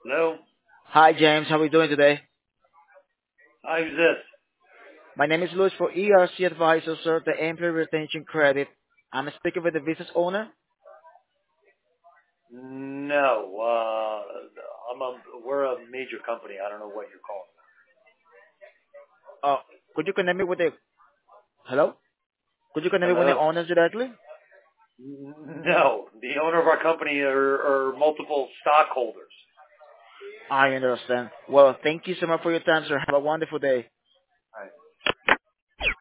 Hello? Hi, James. How are you doing today? How's this? My name is Luis for ERC Advisor, sir, the Employee Retention Credit. I'm speaking with the business owner. No, we're a major company. I don't know what you're calling. Uh, could you connect me with the... Hello? Could you connect me with the Hello? owners directly? No, the owner of our company are multiple stockholders. I understand. Well, thank you so much for your time, sir. Have a wonderful day.